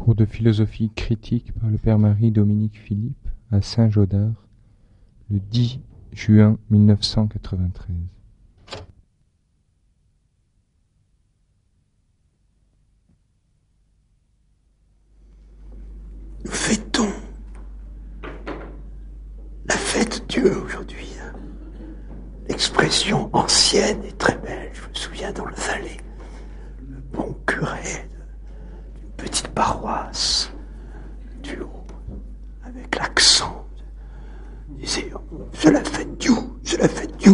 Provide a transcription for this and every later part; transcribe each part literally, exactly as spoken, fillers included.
Cours de philosophie critique par le père Marie-Dominique Philippe à Saint-Gaudard, le dix juin mille neuf cent quatre-vingt-treize. Nous fêtons la fête Dieu aujourd'hui. L'expression ancienne est très belle. Je me souviens dans le Valais, le bon curé d'une petite paroisse du Haut, avec l'accent, disait « C'est la fête Dieu, c'est la fête Dieu ».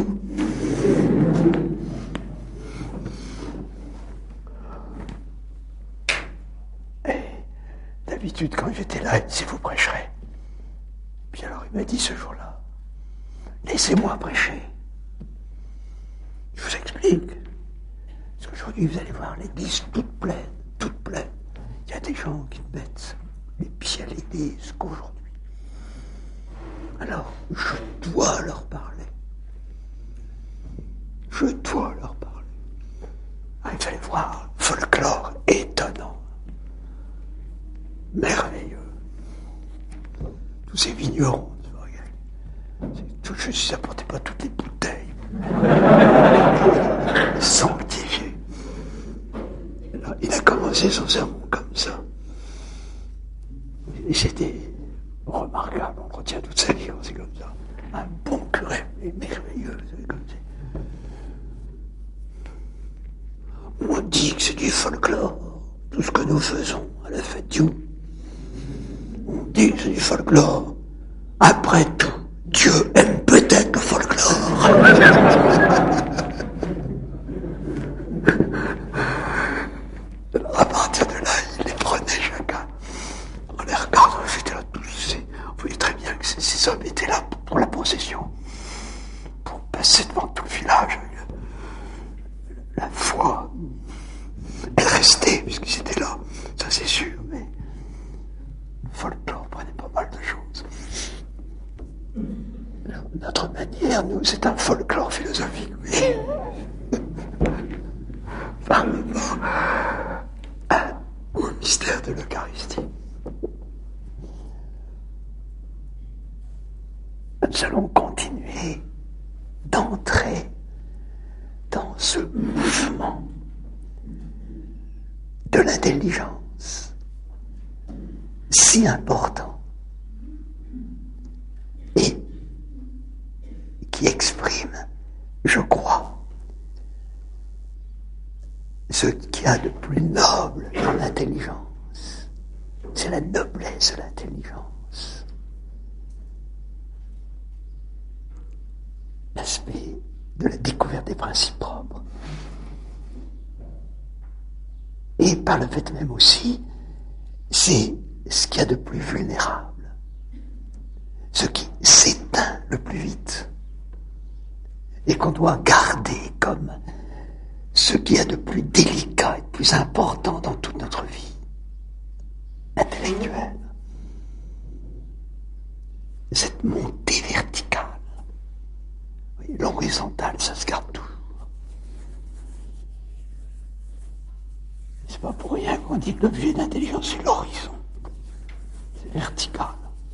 Et d'habitude, quand j'étais là, il disait « Vous prêcherez ». Puis alors il m'a dit ce jour-là « Laissez-moi prêcher ». Je vous explique. Parce qu'aujourd'hui, vous allez voir l'église toute pleine, toute pleine. Il y a des gens qui mettent les pieds à l'église qu'aujourd'hui. Alors, je dois leur parler. Je dois leur parler. Ah, vous allez voir, folklore étonnant. Merveilleux. Tous ces vignerons, tout, je ne apportais pas toutes les bouteilles. Sanctifié. Alors, il a commencé son sermon comme ça. Et c'était remarquable. On retient toute sa vie quand c'est comme ça. Un bon curé, merveilleux, c'est comme ça. On dit que c'est du folklore, tout ce que nous faisons à la fête Dieu. On dit que c'est du folklore. Après tout, Dieu aime peut-être le folklore. Alors à partir de là, il les prenait chacun. En les regardant, j'étais là tous. On voyait très bien que ces, ces hommes étaient là pour la procession. Pour passer devant tout le village. La foi, elle restait, puisqu'ils étaient là. Ça c'est sûr, mais le folklore prenait pas mal de choses. Notre manière, nous, c'est un folklore philosophique, oui. Par rapport à, au mystère de l'Eucharistie. Nous allons continuer d'entrer dans ce mouvement de l'intelligence si important et qui exprime, je crois, ce qu'il y a de plus noble dans l'intelligence. C'est la noblesse de l'intelligence. L'aspect de la découverte des principes propres. Et par le fait même aussi, c'est ce qu'il y a de plus vulnérable. Ce qui s'éteint le plus vite. Et qu'on doit garder comme ce qu'il y a de plus délicat et de plus important dans toute notre vie intellectuelle. Cette montée verticale. Oui, l'horizontale, ça se garde toujours. C'est pas pour rien qu'on dit que l'objet d'intelligence, c'est l'horizon. C'est vertical.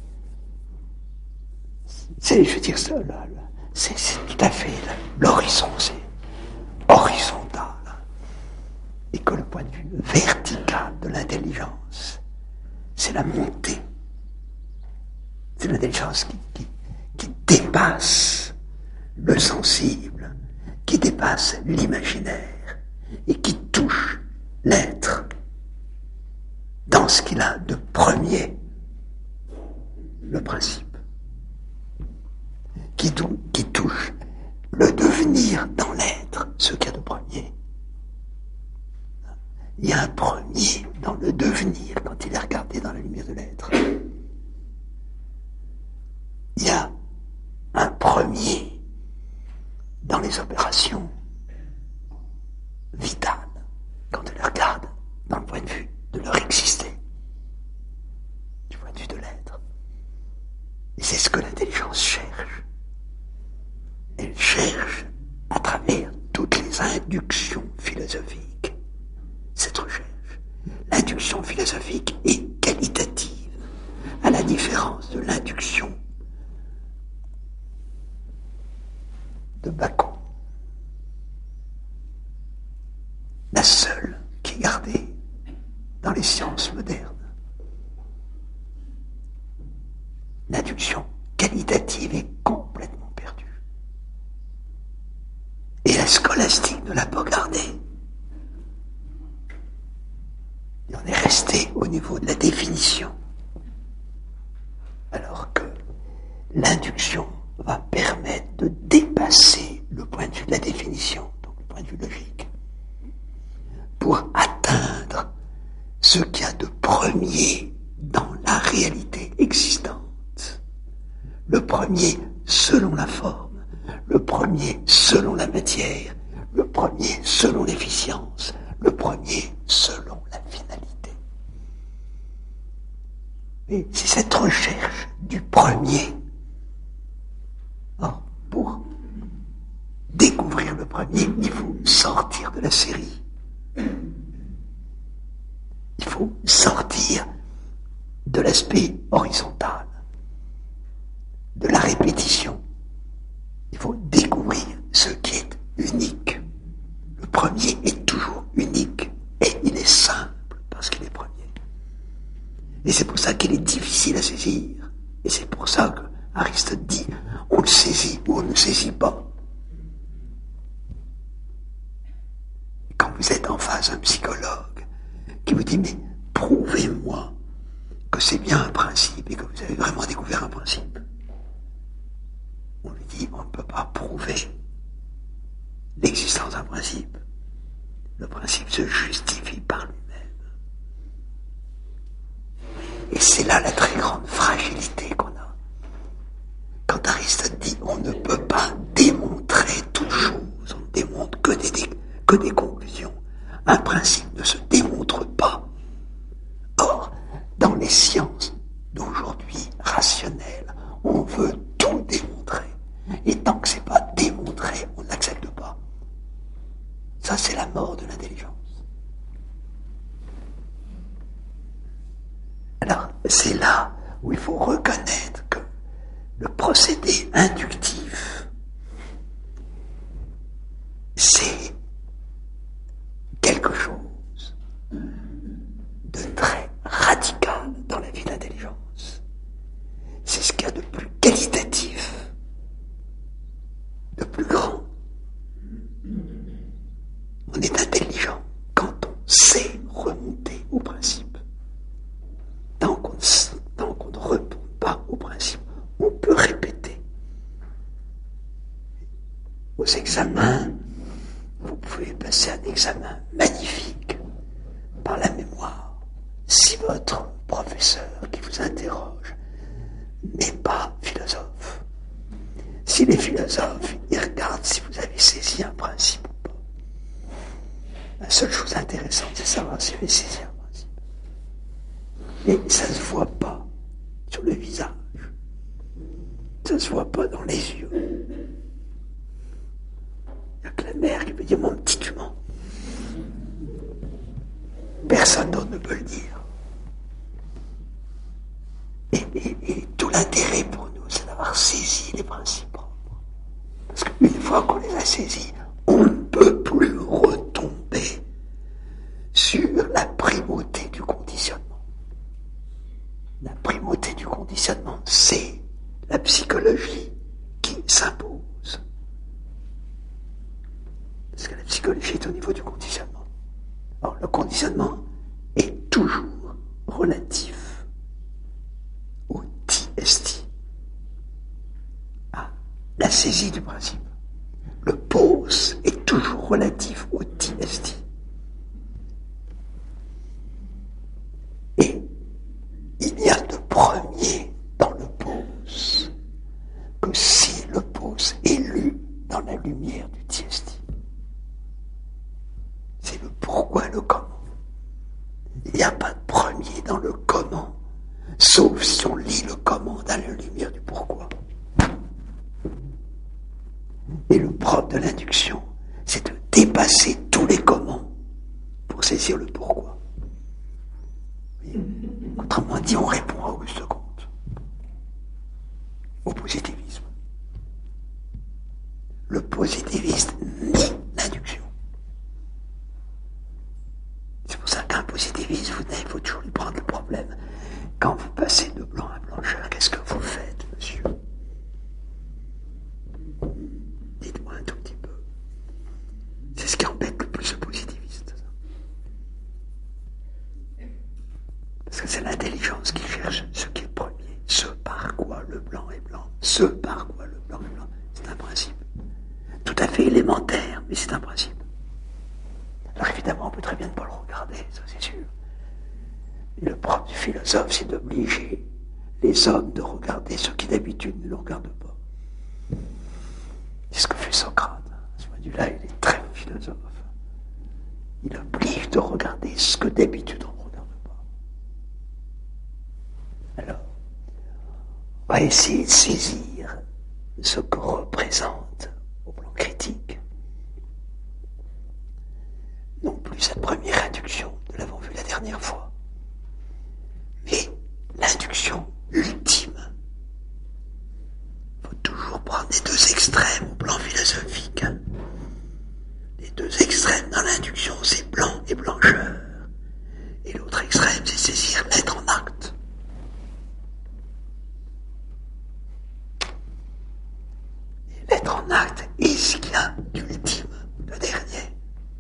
C'est, je veux dire, ça, là, là. C'est, c'est tout à fait là, l'horizon, c'est horizontal. Et que le point de vue vertical de l'intelligence, c'est la montée. C'est l'intelligence qui, qui, qui dépasse le sensible, qui dépasse l'imaginaire et qui touche l'être dans ce qu'il a de premier, le principe. Qui, tou- qui touche le devenir dans l'être, ce qu'il y a de premier. Il y a un premier dans le devenir quand il est regardé dans la lumière de l'être. Il y a un premier dans les opérations vitales quand on les regarde dans le point de vue de leur exister, du point de vue de l'être. Et c'est ce que l'intelligence cherche. Elle cherche à travers toutes les inductions philosophiques cette recherche. L'induction philosophique est l'induction de Bacon, la seule qui est gardée dans les sciences modernes. L'induction qualitative est complètement perdue. Et la scolastique ne l'a pas gardée. Et on est resté au niveau de la définition. Alors que l'induction va permettre de dépasser le point de vue de la définition, donc le point de vue logique, pour atteindre ce qu'il y a de premier dans la réalité existante. Le premier selon la forme, le premier selon la matière, le premier selon l'efficience, le premier selon la finalité. Et c'est cette recherche du premier. Or, pour découvrir le premier, il faut sortir de la série. Il faut sortir de l'aspect horizontal, de la répétition. Il faut découvrir ce qui est unique. Le premier est toujours unique et il est simple parce qu'il est premier. Et c'est pour ça qu'il est difficile à saisir. Et c'est pour ça que Aristote dit on le saisit ou on ne le saisit pas. Quand vous êtes en face d'un psychologue qui vous dit mais prouvez-moi que c'est bien un principe et que vous avez vraiment découvert un principe, on lui dit on ne peut pas prouver l'existence d'un principe. Le principe se justifie par lui-même. Et c'est là la très grande fragilité qu'on a. Quand Aristote dit on ne peut pas démontrer toute chose, on ne démontre que des, que des conclusions. Un principe ne se démontre pas. Or, dans les sciences d'aujourd'hui rationnelles, on veut tout démontrer. Et tant que c'est pas démontré, on n'accepte pas. Ça, c'est la mort de l'intelligence. Alors, c'est là où il faut reconnaître que le procédé inductif, c'est quelque chose de très radical dans la vie de l'intelligence. C'est ce qu'il y a de plus qualitatif, de plus grand. On est intelligent quand on sait remonter au principe. Tant qu'on, tant qu'on ne retourne pas au principe, on peut répéter. Aux examens, vous pouvez passer un examen magnifique par la mémoire. Si votre professeur qui vous interroge n'est pas philosophe, s'il est philosophe, il regarde si vous avez saisi un principe ou pas. La seule chose intéressante, c'est savoir si vous avez saisi un principe. Et ça ne se voit pas sur le visage. Ça ne se voit pas dans les yeux. Il n'y a que la mère qui peut dire mon petit humain. Personne d'autre ne peut le dire. Et, et, et tout l'intérêt pour nous, c'est d'avoir saisi les principes propres. Parce qu'une fois qu'on les a saisis, on ne peut plus retomber sur la primauté du conditionnement. La primauté du conditionnement, c'est la psychologie qui s'impose. Parce que la psychologie est au niveau du conditionnement. Or, le conditionnement est toujours relatif au T S T, à la saisie du principe. Le pose est toujours relatif au T S T. Et il y a de premier dans le pose que si le pose est lu dans la lumière du T S T. C'est le pourquoi et le comment. Il n'y a pas de premier dans le comment, sauf si on lit le comment dans la lumière du pourquoi. Et le propre de l'induction, c'est de dépasser tous les comment pour saisir le pourquoi. Autrement dit, on répond à Auguste Comte. au positivisme. Le positiviste nie l'induction. C'est pour ça qu'un positiviste, vous il faut toujours lui prendre le problème. Quand vous passez de blanc à blancheur, qu'est-ce que vous faites, monsieur? Dites-moi un tout petit peu. C'est ce qui embête le plus le positiviste. Parce que c'est l'intelligence qui cherche ce qui est premier. Ce par quoi le blanc est blanc. Ce par quoi le blanc est blanc. C'est un principe. Tout à fait élémentaire, mais c'est un principe. Alors évidemment, on peut très bien ne pas le regarder, ça c'est sûr. Et le propre du philosophe, c'est d'obliger les hommes de regarder ce qui d'habitude ne le regardent pas. C'est ce que fait Socrate. À ce point de vue-là, il est très bon philosophe. Il oblige de regarder ce que d'habitude on ne regarde pas. Alors, on va essayer de saisir ce que représente au plan critique, non plus cette première induction, nous l'avons vu la dernière fois, mais l'induction ultime. Il faut toujours prendre les deux extrêmes au plan philosophique. Les deux extrêmes dans l'induction, c'est blanc et blancheur. Et l'autre extrême, c'est saisir l'être en acte. Et l'être en acte est ce qu'il y a d'ultime, le dernier.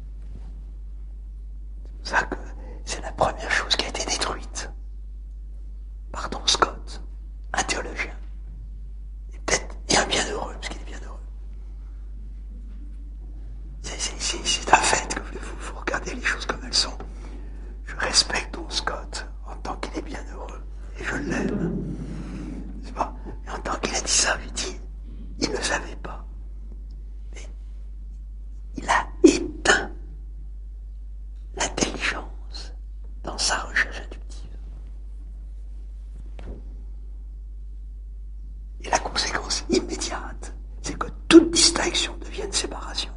C'est pour ça que c'est la première chose qui a été détruite par Don Scott, un théologien. Et peut-être, et un bienheureux, parce qu'il est bienheureux. C'est, c'est, c'est, c'est un fait que vous, vous regardez les choses comme elles sont. Je respecte Don Scott en tant qu'il est bienheureux, et je l'aime. C'est pas, mais en tant qu'il a dit ça, je dis, il ne savait pas. Mais il a éteint l'intelligence dans sa recherche inductive. Et la conséquence immédiate, c'est que toute distinction devient une séparation.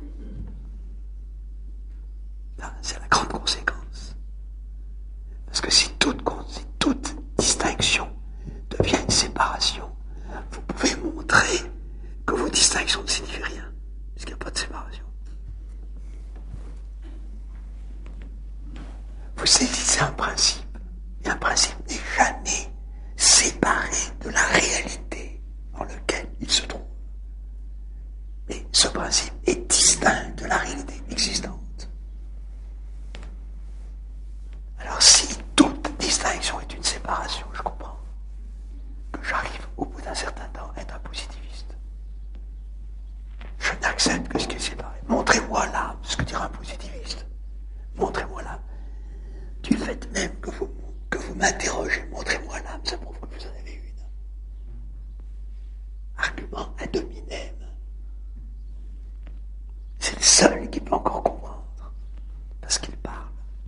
Là, c'est la grande conséquence. Parce que si toute, si toute distinction devient une séparation, vous pouvez montrer que vos distinctions ne signifient rien, puisqu'il n'y a pas de séparation. Vous saisissez un principe, et un principe n'est jamais séparé de la réalité dans laquelle il se trouve. Mais ce principe est distinct de la réalité existante. Alors si toute distinction est une séparation, je comprends que j'arrive au bout d'un certain temps à être un positiviste. Je n'accepte que ce qui est séparé. Montrez-moi l'âme, ce que dira un positiviste. Montrez-moi l'âme. Du fait même que vous, que vous m'interrogez, montrez-moi l'âme, ça prouve que vous en avez une. Argument ad hominem. C'est le seul qui peut encore comprendre, parce qu'il parle.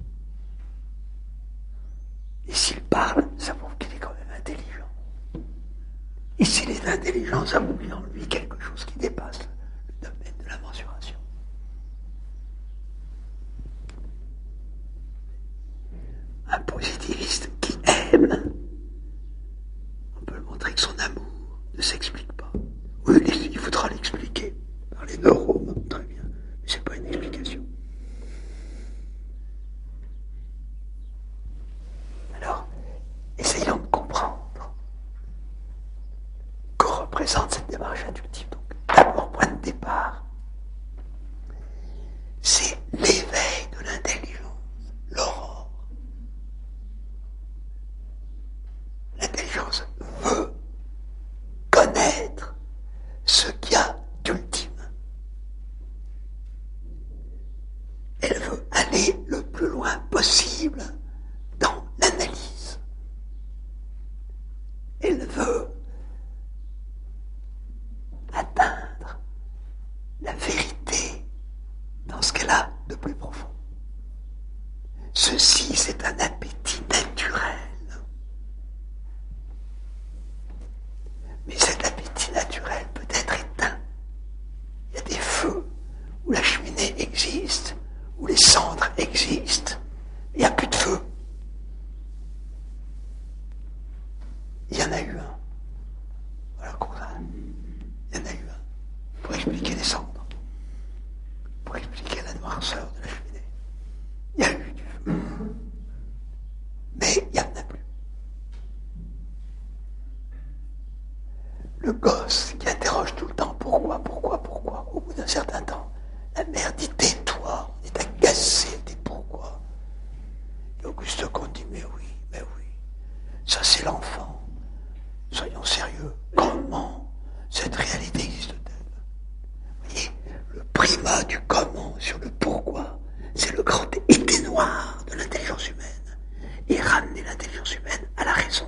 Et s'il parle, ça prouve qu'il est quand même intelligent. Et s'il est intelligent, ça oublie en lui quelque chose qui dépasse le domaine de la mensuration. Un positiviste qui aime, on peut le montrer que son amour ne s'explique pas. Oui, il faudra l'expliquer par les neurones, très bien, mais c'est pas une explication. Alors, essayons de comprendre que représente cette démarche inductive. Donc, d'abord, point de départ, c'est l'éveil de l'intelligence, l'aurore. L'intelligence veut connaître ce qu'il y a d'ultime. Elle veut aller le plus loin possible dans l'analyse. Elle veut atteindre la vérité dans ce qu'elle a de plus profond. Ceci, c'est un appétit naturel. Mais cet appétit naturel peut être éteint le gosse qui interroge tout le temps pourquoi, pourquoi, pourquoi, au bout d'un certain temps, la mère dit tais-toi, on est agacé, dit pourquoi. Et Auguste Comte dit mais oui, mais oui, ça c'est l'enfant. Soyons sérieux, comment cette réalité existe-t-elle? Vous voyez, le primat du comment sur le pourquoi, c'est le grand été noir de l'intelligence humaine. Et ramener l'intelligence humaine à la raison.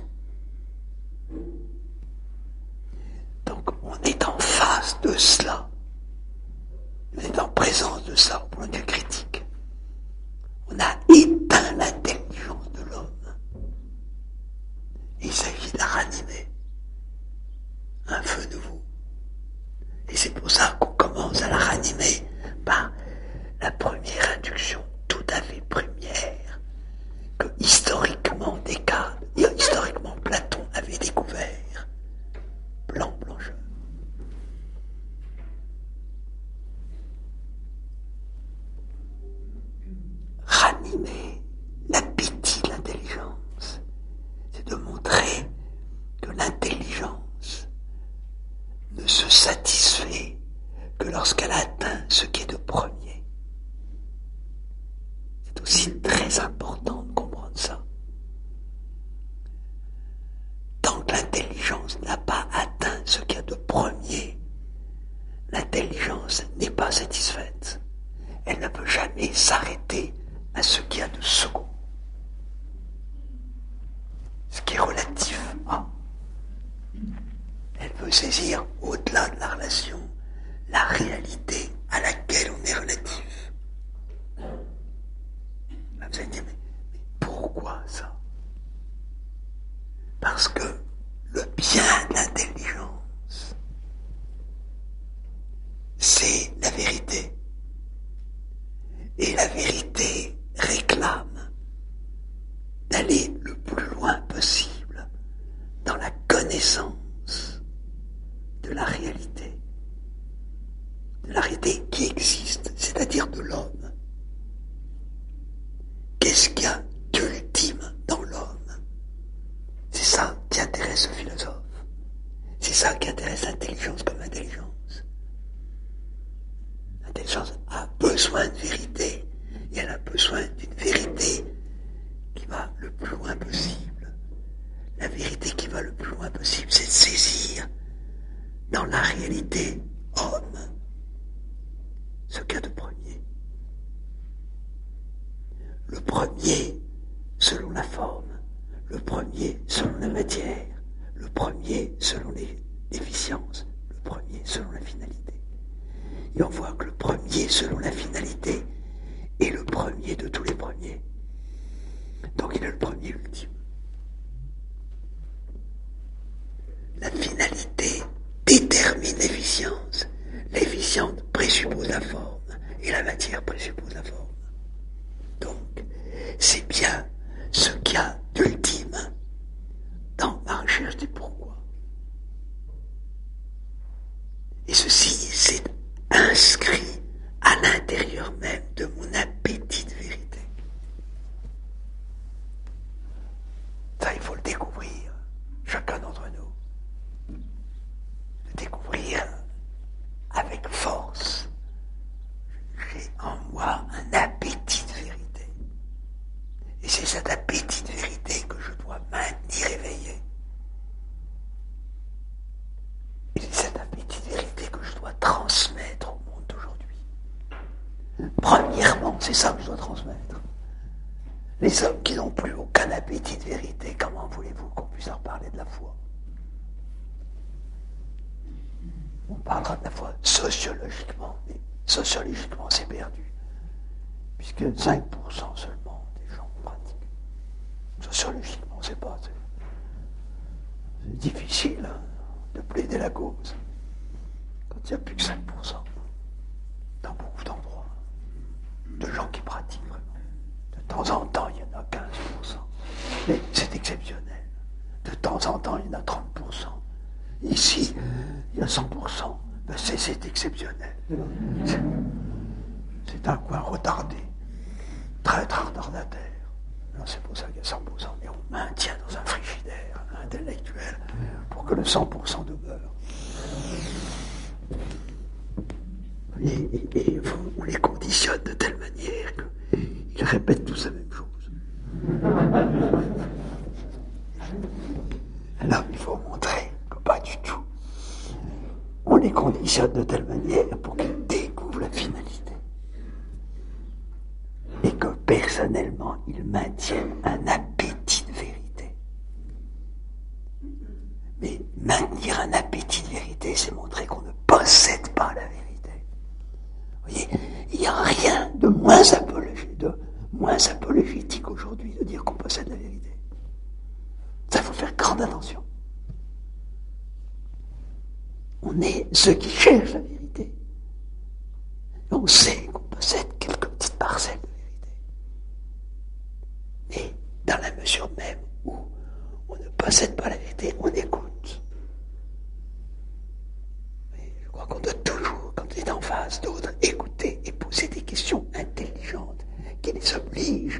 Donc on est en face de cela. On est en présence de ça au point de vue critique. On a éteint l'intelligence de l'homme. Il s'agit de la ranimer. Un feu nouveau. Et c'est pour ça qu'on commence à la ranimer par la première induction tout à fait première que historiquement Descartes, historiquement Platon avait découvert. Blanc, blancheur. Ranimer l'appétit de l'intelligence, c'est de montrer que l'intelligence ne se satisfait que lorsqu'elle atteint ce qui est de premier. C'est aussi très important de comprendre ça. Tant que l'intelligence n'a pas atteint ce qu'il y a de premier, l'intelligence n'est pas satisfaite. Elle ne peut jamais s'arrêter à ce qu'il y a de second. Ce qui est relatif à. Elle veut saisir au-delà de la relation la réalité à laquelle on est relatif. Là, vous allez dire, mais, mais pourquoi ça? Parce que le bien de l'intelligence, c'est la vérité. Et la vérité réclame d'aller le plus loin possible dans la connaissance de la réalité. De la réalité qui existe, c'est-à-dire de l'homme. Qu'est-ce qu'il y a d'ultime dans l'homme? C'est ça qui intéresse le philosophe. C'est ça qui intéresse l'intelligence comme intelligence. L'intelligence a besoin de vérité, et elle a besoin d'une vérité qui va le plus loin possible. La vérité qui va le plus loin possible, c'est de saisir dans la réalité homme ce qu'il y a de premier. Le premier selon la forme, le premier selon la matière, le premier selon les déficiences, le premier selon la finalité. Et on voit que le premier selon la finalité est le premier de tous les premiers. Donc il est le premier ultime. La finalité détermine l'efficience. L'efficience présuppose la forme et la matière présuppose la forme. Donc c'est bien ce qu'il y a d'ultime dans ma recherche du pourquoi. Et ceci, c'est inscrit à l'intérieur même de mon appétit de vérité. Ça, il faut le découvrir, chacun d'entre nous. Le découvrir avec force. J'ai en moi un appétit de vérité. Et c'est cet appétit de vérité que je dois maintenir éveillé. Et c'est cet appétit de vérité que je dois transmettre au monde d'aujourd'hui. Premièrement, c'est ça que je dois transmettre. Les hommes qui n'ont plus aucun appétit de vérité, comment voulez-vous qu'on puisse leur parler de la foi? On parlera de la foi sociologiquement, mais sociologiquement c'est perdu. Puisque cinq pour cent seulement des gens pratiquent. Sociologiquement, c'est pas. C'est, c'est difficile hein, de plaider la cause quand il n'y a plus que cinq pour cent dans beaucoup d'endroits de gens qui pratiquent vraiment. De temps en temps, il y en a quinze pour cent. Mais c'est exceptionnel. De temps en temps, il y en a trente pour cent. Ici, il y a cent pour cent. Ben c'est, c'est exceptionnel. C'est, c'est un coin retardé. Très, très retardataire. Alors c'est pour ça qu'il y a cent pour cent. Mais on maintient dans un frigidaire intellectuel pour que le cent pour cent demeure. et, et, et on les conditionne de telle manière qu'ils répètent tous la même chose. Alors il faut montrer que pas du tout. On les conditionne de telle manière pour qu'ils découvrent la finalité. Et que personnellement, ils maintiennent un appétit de vérité. Mais maintenir un appétit de vérité, c'est montrer qu'on ne possède pas la vérité. Vous voyez, il n'y a rien de moins apologétique, de moins apologétique aujourd'hui de dire qu'on possède la vérité. Ça, il faut faire grande attention. On est ceux qui cherchent la vérité. On sait qu'on possède quelques petites parcelles de vérité. Mais dans la mesure même où on ne possède pas la vérité, on écoute. Mais je crois qu'on doit toujours, quand on est en face d'autres, écouter et poser des questions intelligentes qui les obligent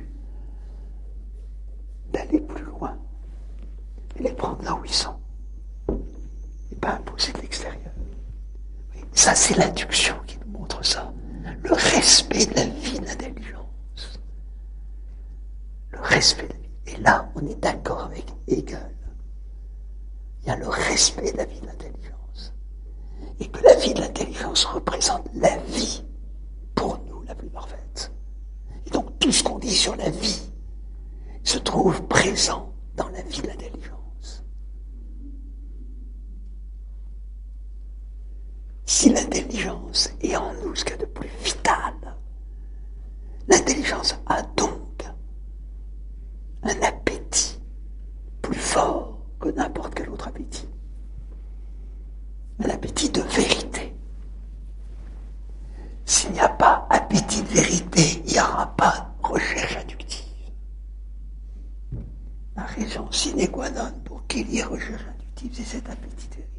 d'aller plus loin et les prendre là où ils sont. Et pas imposer de l'extérieur. Oui, ça, c'est l'induction qui nous montre ça. Le respect de la vie, de l'intelligence. Le respect de la vie. Et là, on est d'accord avec Hegel. Il y a le respect de la vie de l'intelligence. Et que la vie de l'intelligence représente la vie, pour nous, la plus parfaite. Et donc, tout ce qu'on dit sur la vie se trouve présent dans la vie de l'intelligence. Si l'intelligence est en nous ce qu'il y a de plus vital, l'intelligence a donc un appétit plus fort que n'importe quel autre appétit. Un appétit de vérité. S'il n'y a pas appétit de vérité, il n'y aura pas de recherche inductive. La raison sine qua non pour qu'il y ait recherche inductive, c'est cet appétit de vérité.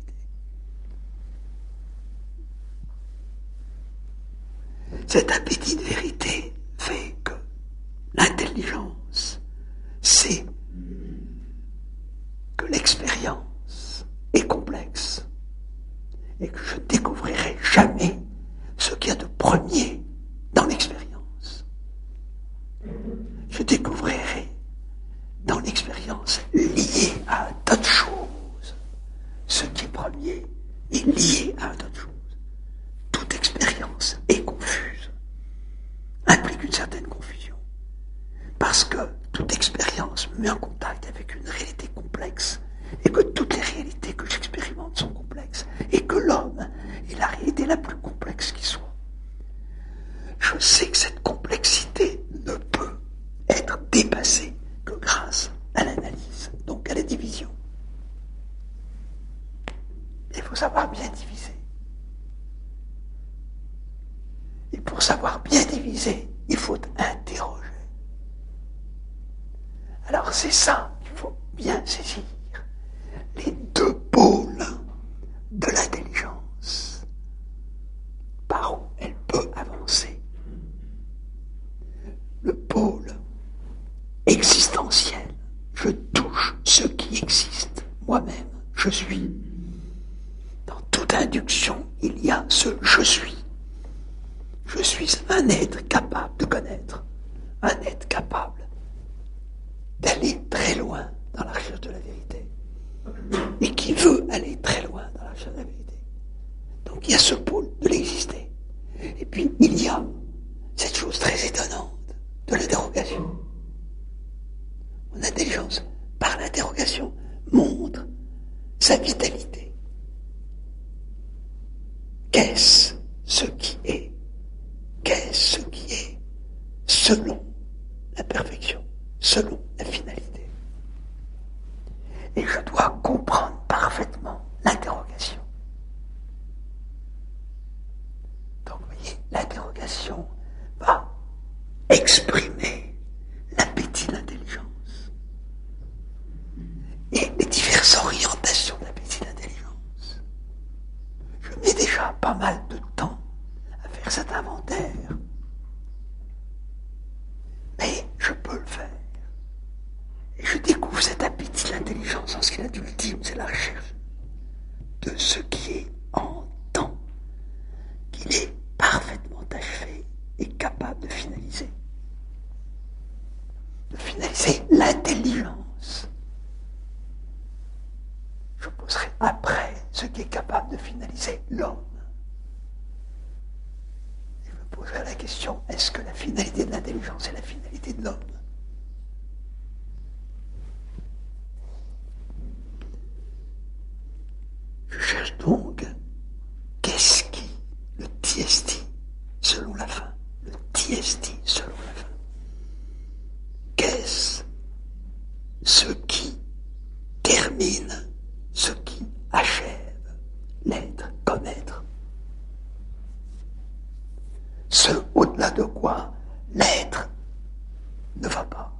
Cet appétit de vérité fait que l'intelligence sait que l'expérience est complexe et que je ne découvrirai jamais ce qu'il y a de premier dans l'expérience. Je découvrirai dans l'expérience liée à un tas de choses. Ce qui est premier est lié à un tas de choses. Toute expérience est confuse, implique une certaine confusion. Parce que toute expérience me met en contact avec une réalité complexe, et que toutes les réalités que j'expérimente sont complexes, et que l'homme est la réalité la plus complexe qui soit. Je sais que cette complexité ne peut être dépassée que grâce à l'analyse, donc à la division. Il faut savoir bien diviser. Et pour savoir bien diviser, il faut interroger. Alors c'est ça qu'il faut bien saisir. Les deux pôles de l'intelligence. Par où elle peut avancer. Le pôle existentiel. Je touche ce qui existe. Moi-même, je suis. Dans toute induction, il y a ce je suis. Je suis un être capable de connaître, un être capable d'aller très loin dans la recherche de la vérité, et qui veut aller très loin dans la recherche de la vérité. Donc il y a ce pôle de l'exister. Et puis il y a cette chose très étonnante de l'interrogation. Mon intelligence, par l'interrogation, montre sa vitalité. Qu'est-ce ce qui est? Qu'est-ce ce qui est selon la perfection, selon la finalité? Et je dois comprendre parfaitement l'interrogation. Donc, vous voyez, l'interrogation va exprimer l'appétit de l'intelligence et les diverses orientations de l'appétit de l'intelligence. Je mets déjà pas mal de temps à faire cet inventaire. Mais je peux le faire. Et je découvre cet appétit de l'intelligence en ce qu'il a d'ultime, c'est la recherche de ce qui est en temps, qu'il est parfait. finaliser l'homme. Je me poserai la question, est-ce que la finalité de l'intelligence est la finalité de l'homme? Je cherche donc, qu'est-ce qui, le tiesti, selon la fin, le tiesti, selon la fin, qu'est-ce ce qui termine, ce qui achève l'être comme être? Ce au-delà de quoi l'être ne va pas.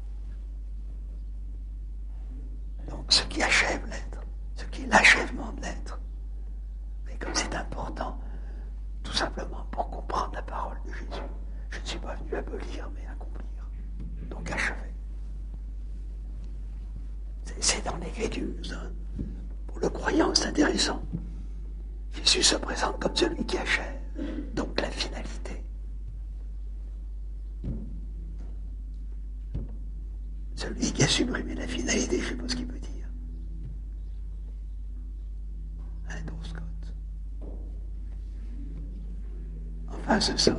Donc ce qui achève l'être, ce qui est l'achèvement de l'être. Mais comme c'est important, tout simplement pour comprendre la parole de Jésus, je ne suis pas venu abolir, mais accomplir. Donc achever. C'est, c'est dans l'Écriture, ça. Pour le croyant, c'est intéressant. Jésus se présente comme celui qui achève, donc la finalité. Celui qui a supprimé la finalité, je ne sais pas ce qu'il veut dire. Un dos Scott. Enfin, c'est ça.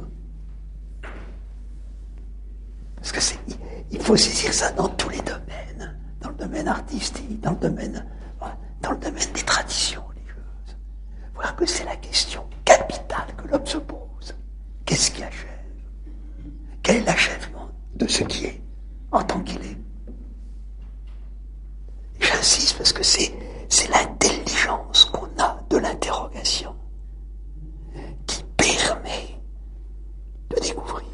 Parce que c'est, il faut saisir ça dans tous les domaines. Dans le domaine artistique, dans le domaine, dans le domaine des traditions religieuses. Voir que c'est la question capitale que l'homme se pose. Qu'est-ce qui achève? Quel est l'achèvement de ce qui est en tant qu'il est? Et j'insiste parce que c'est, c'est l'intelligence qu'on a de l'interrogation qui permet de découvrir.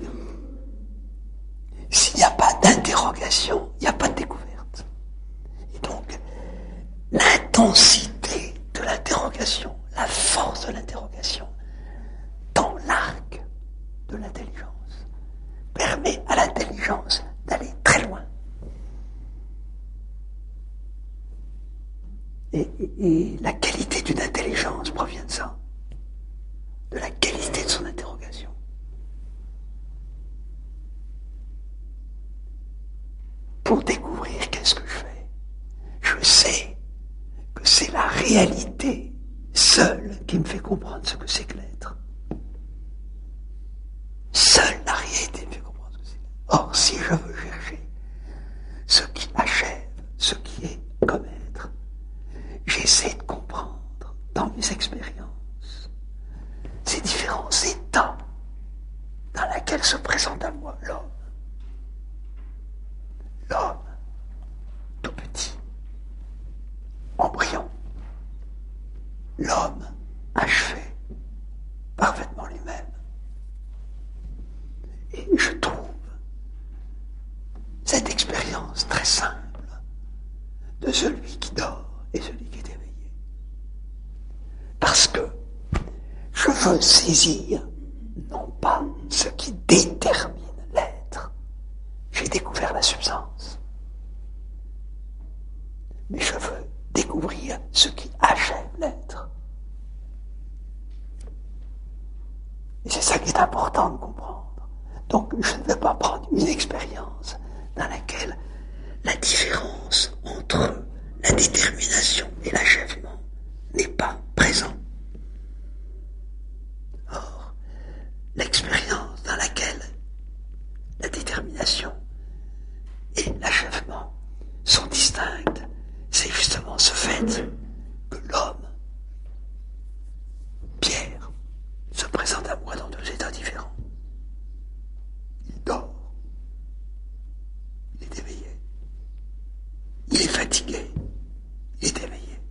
S'il n'y a pas d'interrogation, il n'y a pas de découverte. Et donc, l'intensité de l'interrogation, la force de l'interrogation, dans l'arc de l'intelligence, permet à l'intelligence d'aller très loin. Et, et, et la qualité d'une intelligence provient de ça, de la qualité de son interrogation. Pour découvrir qu'est-ce que je fais, je sais que c'est la réalité seule qui me fait comprendre ce que c'est que l'être. Seule la réalité me fait comprendre ce que c'est que l'être. Or, si je veux chercher ce qui achève, ce qui est comme être, j'essaie de comprendre dans mes expériences ces différents états dans lesquels se présente à moi l'homme. L'homme, tout petit, embryon, l'homme achevé, parfaitement lui-même. Et je trouve cette expérience très simple de celui qui dort et celui qui est éveillé. Parce que je veux saisir non pas ce qui détermine l'être, j'ai découvert la substance, mais je veux découvrir ce qui achève l'être. Et c'est ça qui est important de comprendre. Donc je ne vais pas prendre une expérience dans laquelle la différence entre la détermination et l'achèvement n'est pas présent. Or, l'expérience dans laquelle la détermination et l'achèvement sont distinctes, c'est justement ce fait que l'homme, Pierre, se présente à moi dans deux états différents. Il dort, il est éveillé. Il est fatigué, il est éveillé.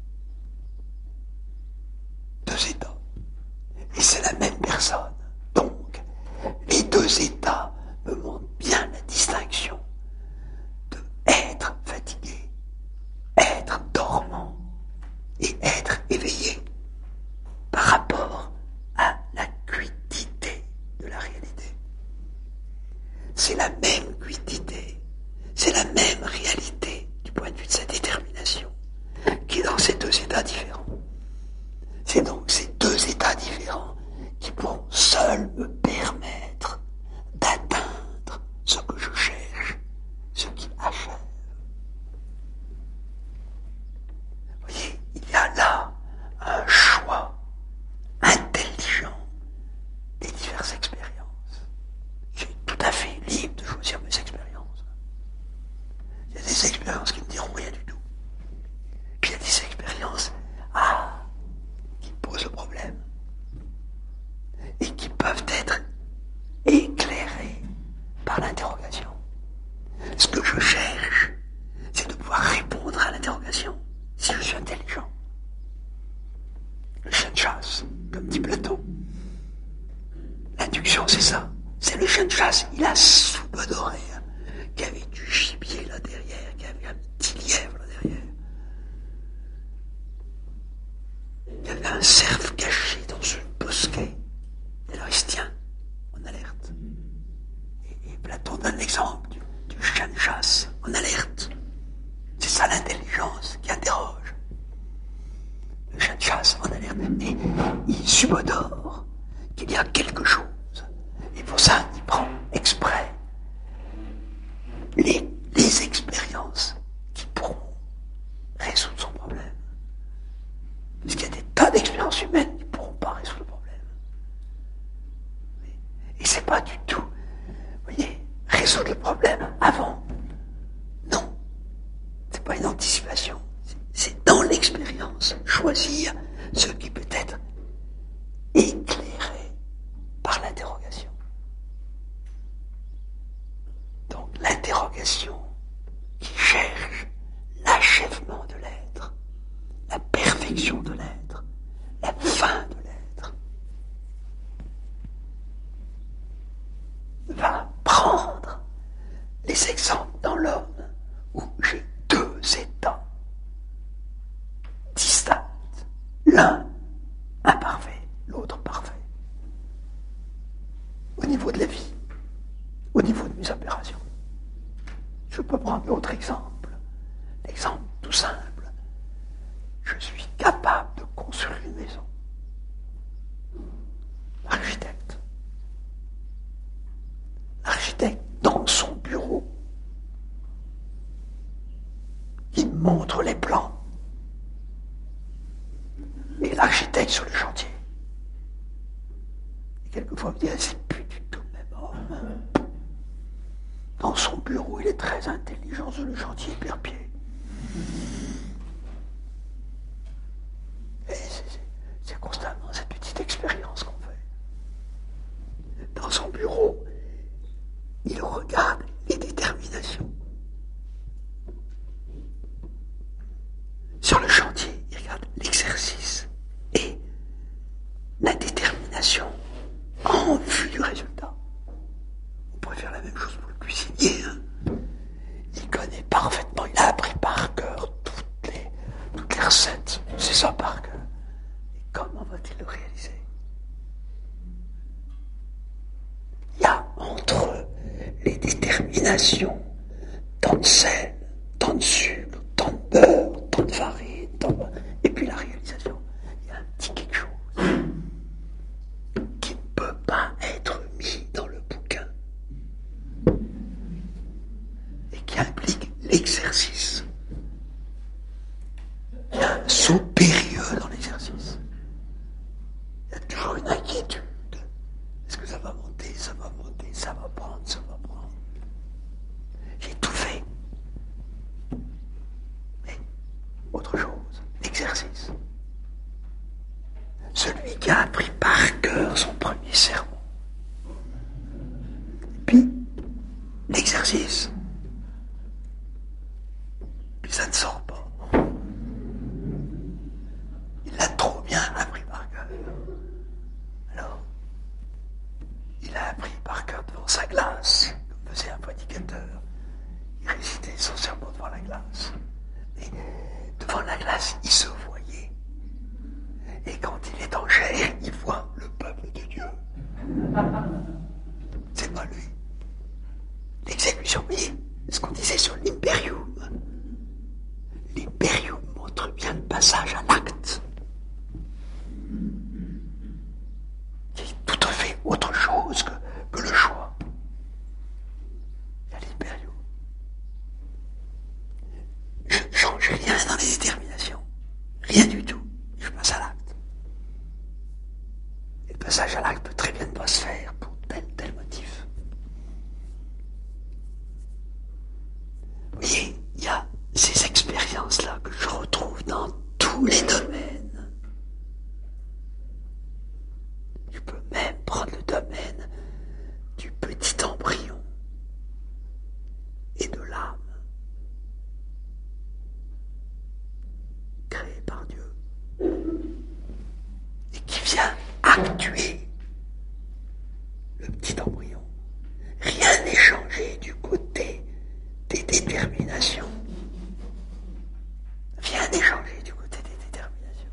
Deux états. Et c'est la même personne. Donc, les deux états me montrent bien la distinction de être fatigué, être dormant et être éveillé par rapport à la quiétude de la réalité. C'est la même quiétude, c'est la même réalité du point de vue de sa détermination qui est dans ces deux états différents. C'est donc ces deux états différents qui pourront seuls me permettre d'atteindre ce que je cherche, ce qui achève. Vous voyez, il y a là un choix comme dit Platon. L'induction, c'est ça. C'est le chien de chasse. Il a soubodoré qu'il y avait du gibier là derrière, qu'il y avait un petit lièvre là derrière. Il y avait un cerf caché dans ce bosquet. Et alors il se tient en alerte. Et, et Platon donne l'exemple du, du chien de chasse en alerte. C'est ça l'intelligence qui interroge. Le chien de chasse en alerte. Et il subodore qu'il y a quelque chose. Et pour ça, il prend exprès les, les expériences qui pourront résoudre son problème. Parce qu'il y a des tas d'expériences humaines qui ne pourront pas résoudre le problème. Et c'est pas du tout, vous voyez, résoudre le problème avant. Non. C'est pas une anticipation. C'est, c'est dans l'expérience choisir ce qui peut être éclairé par l'interrogation. Donc l'interrogation qui cherche l'achèvement de l'être, la perfection de l'être, la fin de l'être, va prendre les exemples dans l'homme où j'ai deux états distincts, l'un imparfait, l'autre parfait. Au niveau de la vie, au niveau de mes opérations. Je peux prendre l'autre exemple, l'exemple tout simple. Je suis capable de construire une maison. L'architecte. L'architecte, dans son bureau, il montre les plans. Et l'architecte sur le chantier. Et quelquefois, vous dites, c'est plus du tout le même homme. Dans son bureau, il est très intelligent, sur le chantier, il perd pied. Et c'est, c'est, c'est constamment cette petite expérience qu'on fait. Dans son bureau, il regarde les déterminations. Sur le chantier, il regarde l'exercice et la détermination en vue du résultat. On pourrait faire la même chose pour le cuisinier. Hein. Il connaît parfaitement, il a appris par cœur toutes les, toutes les recettes. C'est ça par cœur. Et comment va-t-il le réaliser? Il y a entre les déterminations tant de sel, tant de sucre, tant de beurre, tant de farine, tant de... et puis la réalisation. Il y a un petit quelque chose qui ne peut pas être mis dans le bouquin et qui implique l'exercice. Il y a un saut périlleux dans l'exercice. Il y a toujours une inquiétude. Est-ce que ça va monter, ça va monter, ça va prendre, ça va prendre. J'ai tout fait. Mais autre chose, l'exercice. Celui qui a appris par cœur son premier sermon. Puis, l'exercice. Puis ça ne sort pas. Il l'a trop bien appris par cœur. Alors, il a appris par cœur devant sa glace, comme faisait un prédicateur. Il récitait son sermon devant la glace. Mais devant la glace, il se voyait. Et quand il est en chair, il voit le peuple de Dieu. C'est pas lui. L'exécution, vous voyez, ce qu'on disait sur l'imperium. L'imperium montre bien le passage à l'acte. C'est tout à fait autre chose que, que le choix. Il y a l'imperium. Je ne change rien dans les déterminations. Rien du tout. Je passe à l'acte. Et le passage à l'acte peut très bien ne pas se faire pour tel tel motif. Vous voyez, il y a ces expériences-là que je retrouve dans tous les domaines. Je peux même prendre le domaine du petit embryon et de l'âme créée par Dieu et qui vient actué le petit embryon. Rien n'est changé du côté des déterminations. Rien n'est changé du côté des déterminations.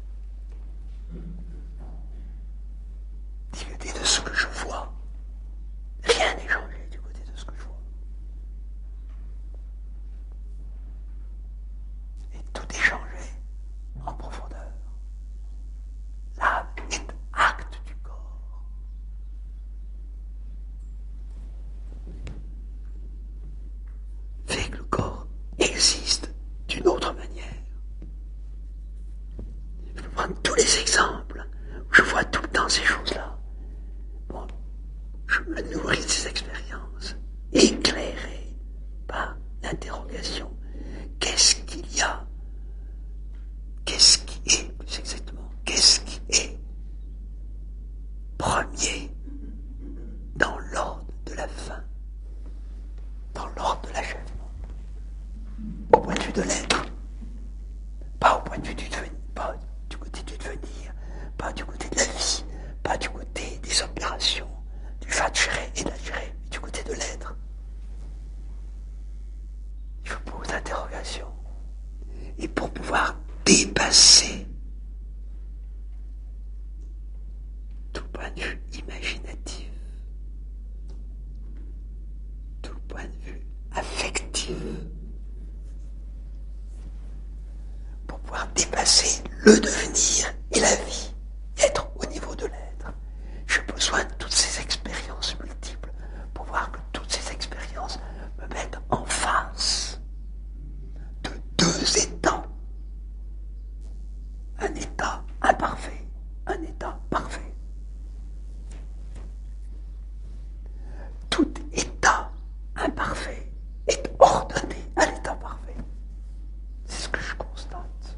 Du côté de ce que je vois, rien n'est changé du côté de ce que je vois. Et tout est changé en profondeur. L'âme est acte du corps. Fait que le corps existe d'une autre manière. Je peux prendre tous les exemples où je vois tout le temps ces choses-là. Bon, je me nourris de ces expériences, éclairées par l'interrogation. Qu'est-ce qu'il y a? Qu'est-ce qui est, plus exactement, qu'est-ce qui est premier dans l'ordre de la fin, dans l'ordre de l'achèvement, au point de vue de l'être, pas au point de vue du devenir, pas du côté du devenir, pas du côté de la vie, pas du côté des opérations, du fatchéré et d'agéré, mais du côté de l'être. Je pose l'interrogation. Et pour pouvoir dépasser tout point de vue imaginatif, tout point de vue affectif, pour pouvoir dépasser le devenir et la vie, être au niveau de l'être, j'ai besoin de toutes ces expériences multiples pour voir que toutes ces expériences me mettent en face de deux états. Un état imparfait, un état parfait. Tout état imparfait est ordonné à l'état parfait. C'est ce que je constate.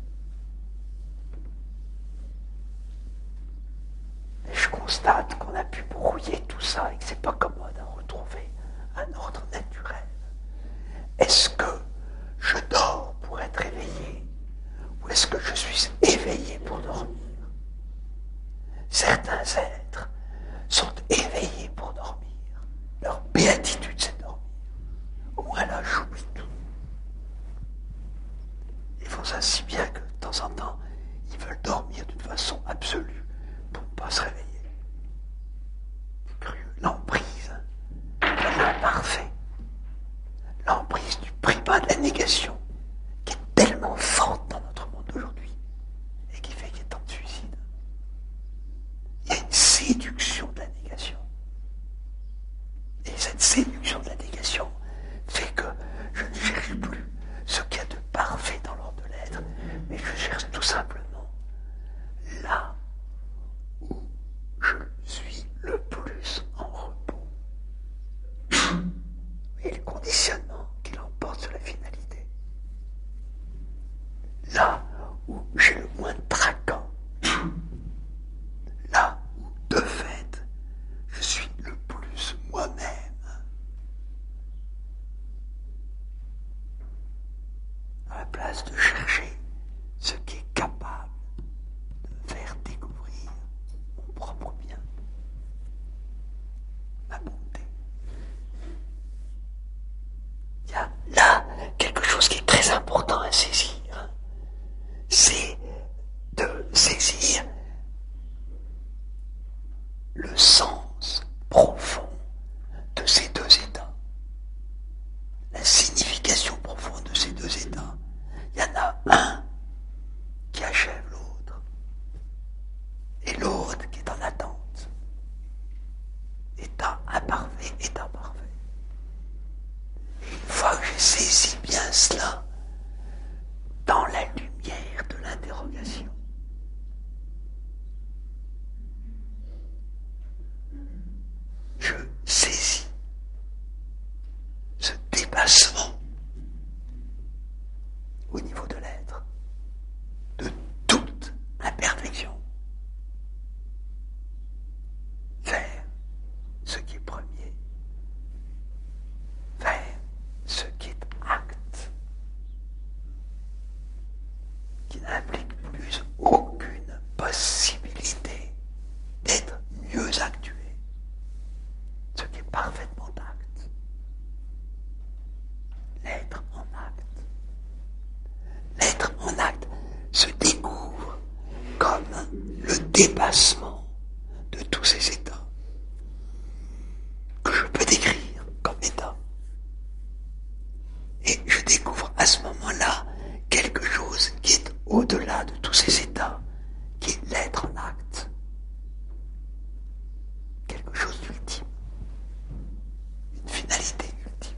Et je constate qu'on a pu brouiller tout ça et que c'est pas commode à retrouver un ordre naturel. Est-ce que je dors pour être éveillé ou est-ce que je suis éveillé pour dormir? Certains êtres sont éveillés pour dormir. Leur béatitude, c'est dormir. Au moins là, j'oublie tout. Ils font ça si bien que de temps en temps, ils veulent dormir d'une façon absolue pour ne pas se réveiller. C'est curieux. L'emprise de l'imparfait. L'emprise du primat de la négation, qui est tellement forte dans notre monde d'aujourd'hui et qui fait qu'il y a tant de suicides. Il y a une séduction de la négation. Et cette séduction de la négation fait que je ne cherche plus ce qu'il y a de parfait dans l'ordre de l'être, mais je cherche tout simplement là où je suis le plus en repos. Et le conditionnement qui l'emporte sur la finalité. Là où j'ai le moins de tracas. Là où, de fait, je suis le plus moi-même. À la place de chercher ce qui est capable de faire découvrir mon propre bien, ma bonté. Il y a là quelque chose qui est très important à saisir. C'est de saisir le sens profond de ces deux états. La signification profonde de ces deux états. Il y en a un qui achève l'autre et l'autre qui est en attente. État imparfait, état parfait. Et une fois que j'ai saisi bien cela, dans la lumière de l'interrogation, je saisis ce dépassement au niveau de l'être, de toute imperfection, vers ce qui est premier, vers ce qui est acte, qui n'implique plus aucune possibilité d'être dépassement de tous ces états que je peux décrire comme état. Et je découvre à ce moment-là quelque chose qui est au-delà de tous ces états, qui est l'être en acte. Quelque chose d'ultime. Une finalité ultime.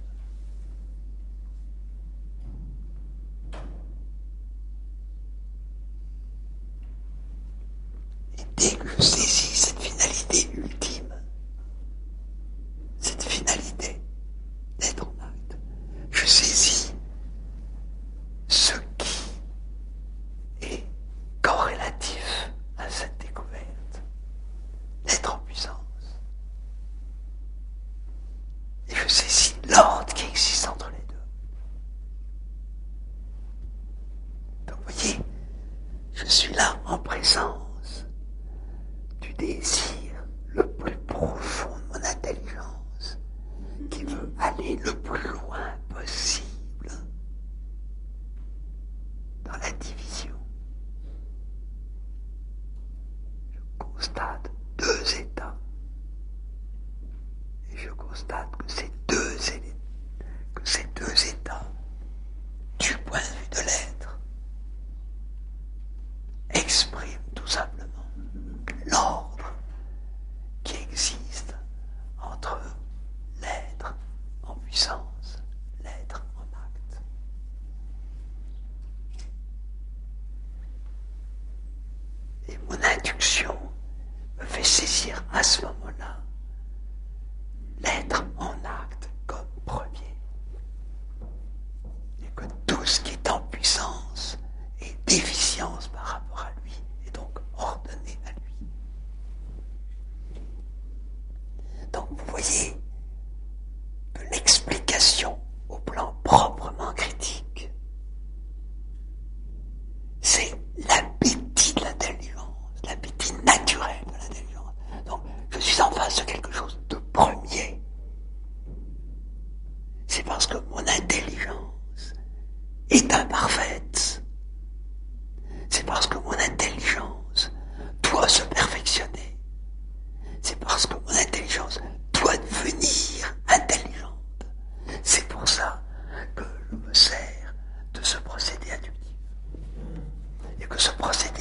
Et dès que je saisis cette finalité ultime, cette finalité d'être en acte, je saisis ce qui est corrélatif à cette découverte d'être en puissance. Et je saisis l'ordre qui existe entre les deux. Donc vous voyez, je suis là en présence du désir le plus profond de mon intelligence qui veut aller le plus loin possible dans la division. Je constate deux états. Et je constate que ces deux, que ces deux états, du point de vue de l'être, expriment tout simplement l'ordre qui existe entre l'être en puissance, l'être en acte. Et mon induction me fait saisir à ce moment-là l'être en acte comme premier. Et que tout ce qui est en puissance est déficience par rapport à lui, et donc ordonné à lui. Donc vous voyez que l'explication au plan proprement critique, c'est l'appétit de l'intelligence, l'appétit naturel de l'intelligence. Donc je suis en face de quelque chose de premier. C'est parce que mon intelligence est imparfaite. C'est parce que mon intelligence doit se perfectionner. C'est parce que mon intelligence doit devenir intelligente. C'est pour ça que je me sers de ce procédé inductif. Et que ce procédé